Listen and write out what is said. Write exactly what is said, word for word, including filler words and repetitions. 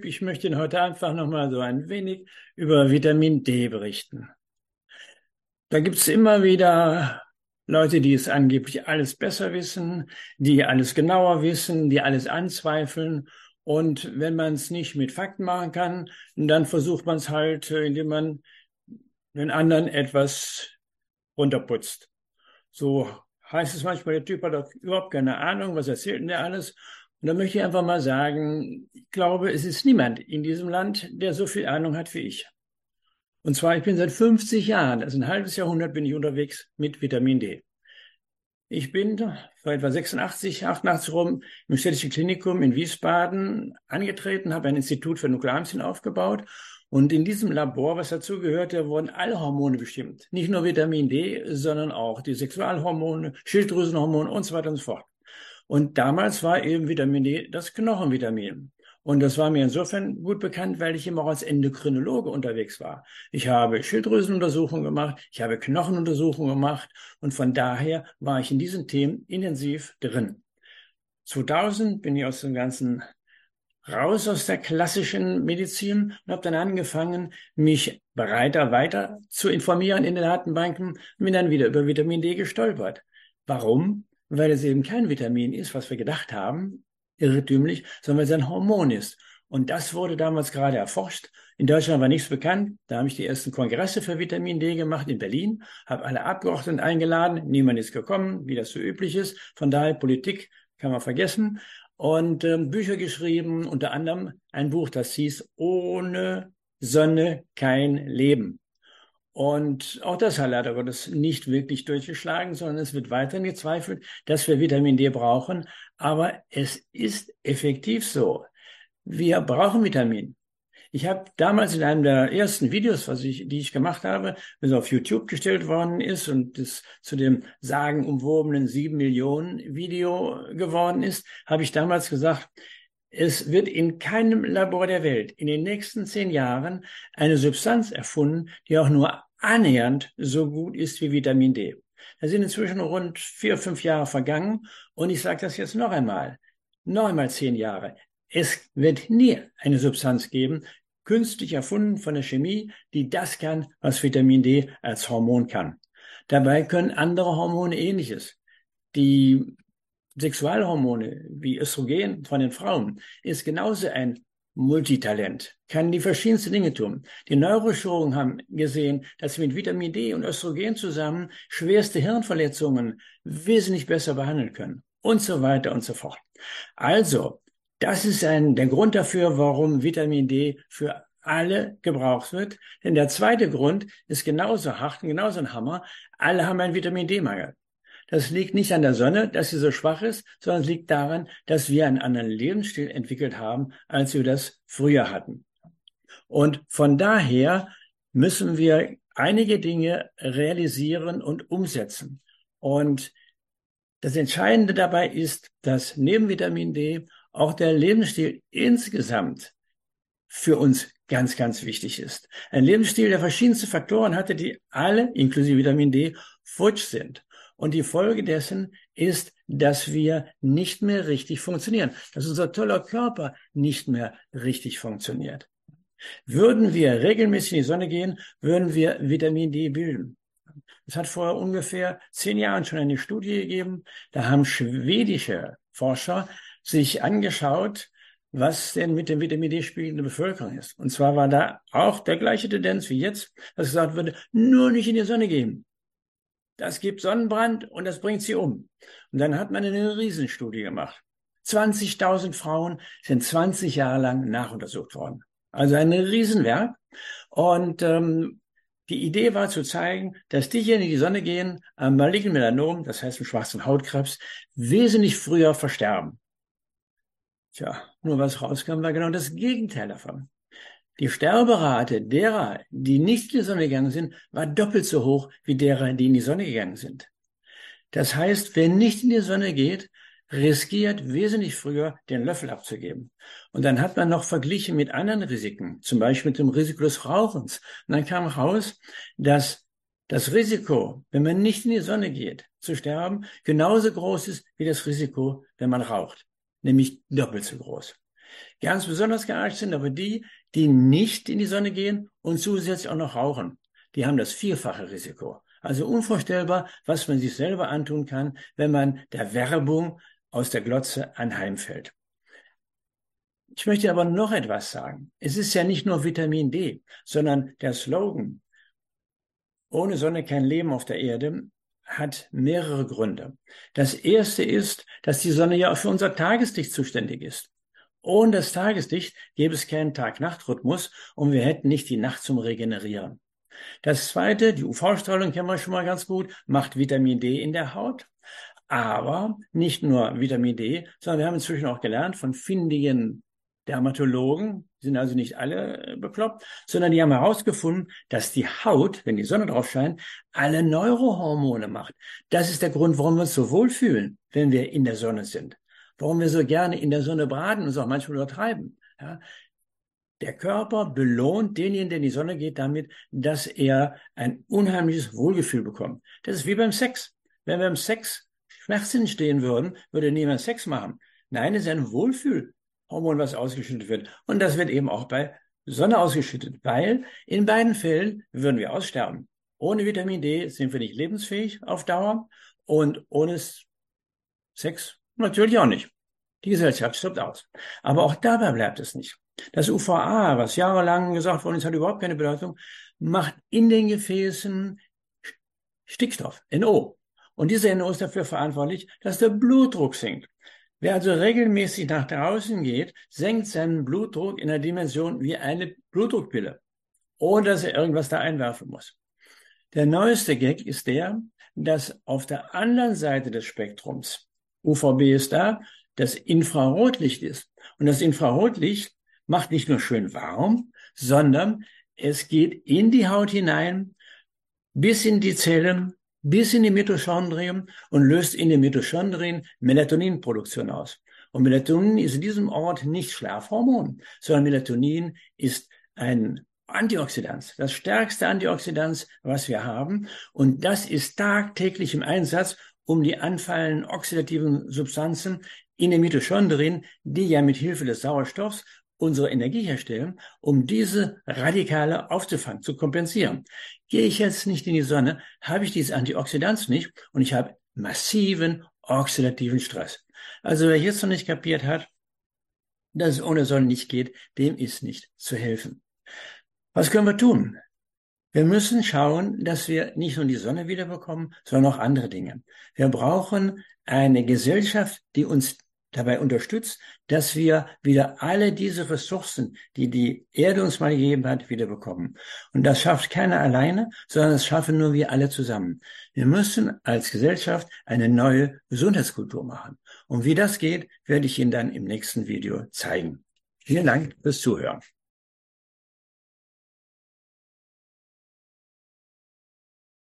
Typ. Ich möchte Ihnen heute einfach nochmal so ein wenig über Vitamin D berichten. Da gibt es immer wieder Leute, die es angeblich alles besser wissen, die alles genauer wissen, die alles anzweifeln. Und wenn man es nicht mit Fakten machen kann, dann versucht man es halt, indem man den anderen etwas runterputzt. So heißt es manchmal, der Typ hat doch überhaupt keine Ahnung, was erzählt denn der alles? Und da möchte ich einfach mal sagen, ich glaube, es ist niemand in diesem Land, der so viel Ahnung hat wie ich. Und zwar, ich bin seit fünfzig Jahren, also ein halbes Jahrhundert bin ich unterwegs mit Vitamin D. Ich bin vor etwa sechsundachtzig, achtundachtzig rum im Städtischen Klinikum in Wiesbaden angetreten, habe ein Institut für Nuklearmedizin aufgebaut. Und in diesem Labor, was dazu gehörte, wurden alle Hormone bestimmt. Nicht nur Vitamin D, sondern auch die Sexualhormone, Schilddrüsenhormone und so weiter und so fort. Und damals war eben Vitamin D das Knochenvitamin. Und das war mir insofern gut bekannt, weil ich immer auch als Endokrinologe unterwegs war. Ich habe Schilddrüsenuntersuchungen gemacht, ich habe Knochenuntersuchungen gemacht und von daher war ich in diesen Themen intensiv drin. zweitausend bin ich aus dem Ganzen raus aus der klassischen Medizin und habe dann angefangen, mich breiter weiter zu informieren in den Datenbanken und bin dann wieder über Vitamin D gestolpert. Warum? Weil es eben kein Vitamin ist, was wir gedacht haben, irrtümlich, sondern weil es ein Hormon ist. Und das wurde damals gerade erforscht. In Deutschland war nichts bekannt. Da habe ich die ersten Kongresse für Vitamin D gemacht in Berlin, habe alle Abgeordneten eingeladen. Niemand ist gekommen, wie das so üblich ist. Von daher Politik kann man vergessen. Und ähm, Bücher geschrieben, unter anderem ein Buch, das hieß Ohne Sonne kein Leben. Und auch das hat leider Gottes nicht wirklich durchgeschlagen, sondern es wird weiterhin gezweifelt, dass wir Vitamin D brauchen. Aber es ist effektiv so. Wir brauchen Vitamin. Ich habe damals in einem der ersten Videos, was ich, die ich gemacht habe, das auf YouTube gestellt worden ist und das zu dem sagenumwobenen sieben Millionen Video geworden ist, habe ich damals gesagt, es wird in keinem Labor der Welt in den nächsten zehn Jahren eine Substanz erfunden, die auch nur annähernd so gut ist wie Vitamin D. Da sind inzwischen rund vier, fünf Jahre vergangen und ich sage das jetzt noch einmal, noch einmal zehn Jahre. Es wird nie eine Substanz geben, künstlich erfunden von der Chemie, die das kann, was Vitamin D als Hormon kann. Dabei können andere Hormone Ähnliches. Die Sexualhormone wie Östrogen von den Frauen ist genauso ein Multitalent, kann die verschiedensten Dinge tun. Die Neurochirurgen haben gesehen, dass sie mit Vitamin D und Östrogen zusammen schwerste Hirnverletzungen wesentlich besser behandeln können und so weiter und so fort. Also, das ist ein, der Grund dafür, warum Vitamin D für alle gebraucht wird. Denn der zweite Grund ist genauso hart und genauso ein Hammer. Alle haben einen Vitamin D-Mangel. Das liegt nicht an der Sonne, dass sie so schwach ist, sondern es liegt daran, dass wir einen anderen Lebensstil entwickelt haben, als wir das früher hatten. Und von daher müssen wir einige Dinge realisieren und umsetzen. Und das Entscheidende dabei ist, dass neben Vitamin D auch der Lebensstil insgesamt für uns ganz, ganz wichtig ist. Ein Lebensstil, der verschiedenste Faktoren hatte, die alle, inklusive Vitamin D, futsch sind. Und die Folge dessen ist, dass wir nicht mehr richtig funktionieren, dass unser toller Körper nicht mehr richtig funktioniert. Würden wir regelmäßig in die Sonne gehen, würden wir Vitamin D bilden. Es hat vor ungefähr zehn Jahren schon eine Studie gegeben, da haben schwedische Forscher sich angeschaut, was denn mit dem Vitamin D-Spiegel in der Bevölkerung ist. Und zwar war da auch der gleiche Tendenz wie jetzt, dass gesagt wurde, nur nicht in die Sonne gehen. Das gibt Sonnenbrand und das bringt sie um. Und dann hat man eine Riesenstudie gemacht. zwanzigtausend Frauen sind zwanzig Jahre lang nachuntersucht worden. Also ein Riesenwerk. Und ähm, die Idee war zu zeigen, dass diejenigen, die in die Sonne gehen, am malignen Melanom, das heißt im schwarzen Hautkrebs, wesentlich früher versterben. Tja, nur was rauskam, war genau das Gegenteil davon. Die Sterberate derer, die nicht in die Sonne gegangen sind, war doppelt so hoch wie derer, die in die Sonne gegangen sind. Das heißt, wer nicht in die Sonne geht, riskiert wesentlich früher den Löffel abzugeben. Und dann hat man noch verglichen mit anderen Risiken, zum Beispiel mit dem Risiko des Rauchens. Und dann kam raus, dass das Risiko, wenn man nicht in die Sonne geht, zu sterben, genauso groß ist wie das Risiko, wenn man raucht, nämlich doppelt so groß. ganz besonders geartet sind aber die, die nicht in die Sonne gehen und zusätzlich auch noch rauchen. Die haben das vierfache Risiko. Also unvorstellbar, was man sich selber antun kann, wenn man der Werbung aus der Glotze anheimfällt. Ich möchte aber noch etwas sagen. Es ist ja nicht nur Vitamin D, sondern der Slogan "Ohne Sonne kein Leben auf der Erde" hat mehrere Gründe. Das erste ist, dass die Sonne ja auch für unser Tageslicht zuständig ist. Ohne das Tageslicht gäbe es keinen Tag-Nacht-Rhythmus und wir hätten nicht die Nacht zum Regenerieren. Das zweite, die U V-Strahlung kennen wir schon mal ganz gut, macht Vitamin D in der Haut. Aber nicht nur Vitamin D, sondern wir haben inzwischen auch gelernt von findigen Dermatologen, sind also nicht alle bekloppt, sondern die haben herausgefunden, dass die Haut, wenn die Sonne drauf scheint, alle Neurohormone macht. Das ist der Grund, warum wir uns so wohlfühlen, wenn wir in der Sonne sind. Warum wir so gerne in der Sonne baden und es auch manchmal übertreiben. Ja? Der Körper belohnt denjenigen, der in die Sonne geht, damit, dass er ein unheimliches Wohlgefühl bekommt. Das ist wie beim Sex. Wenn wir beim Sex Schmerzen stehen würden, würde niemand Sex machen. Nein, es ist ein Wohlfühlhormon, was ausgeschüttet wird. Und das wird eben auch bei Sonne ausgeschüttet, weil in beiden Fällen würden wir aussterben. Ohne Vitamin D sind wir nicht lebensfähig auf Dauer und ohne Sex natürlich auch nicht. Die Gesellschaft stirbt aus. Aber auch dabei bleibt es nicht. Das U V A, was jahrelang gesagt worden ist, hat überhaupt keine Bedeutung, macht in den Gefäßen Stickstoff, N O. Und dieser N O ist dafür verantwortlich, dass der Blutdruck sinkt. Wer also regelmäßig nach draußen geht, senkt seinen Blutdruck in einer Dimension wie eine Blutdruckpille, ohne dass er irgendwas da einwerfen muss. Der neueste Gag ist der, dass auf der anderen Seite des Spektrums, U V B ist da, das Infrarotlicht ist. Und das Infrarotlicht macht nicht nur schön warm, sondern es geht in die Haut hinein, bis in die Zellen, bis in die Mitochondrien und löst in den Mitochondrien Melatoninproduktion aus. Und Melatonin ist in diesem Ort nicht Schlafhormon, sondern Melatonin ist ein Antioxidant, das stärkste Antioxidant, was wir haben. Und das ist tagtäglich im Einsatz, um die anfallenden oxidativen Substanzen in den Mitochondrien, die ja mit Hilfe des Sauerstoffs unsere Energie herstellen, um diese Radikale aufzufangen, zu kompensieren. Gehe ich jetzt nicht in die Sonne, habe ich diese Antioxidants nicht und ich habe massiven oxidativen Stress. Also wer jetzt noch nicht kapiert hat, dass es ohne Sonne nicht geht, dem ist nicht zu helfen. Was können wir tun? Wir müssen schauen, dass wir nicht nur die Sonne wiederbekommen, sondern auch andere Dinge. Wir brauchen eine Gesellschaft, die uns dabei unterstützt, dass wir wieder alle diese Ressourcen, die die Erde uns mal gegeben hat, wieder bekommen. Und das schafft keiner alleine, sondern das schaffen nur wir alle zusammen. Wir müssen als Gesellschaft eine neue Gesundheitskultur machen. Und wie das geht, werde ich Ihnen dann im nächsten Video zeigen. Vielen Dank fürs Zuhören.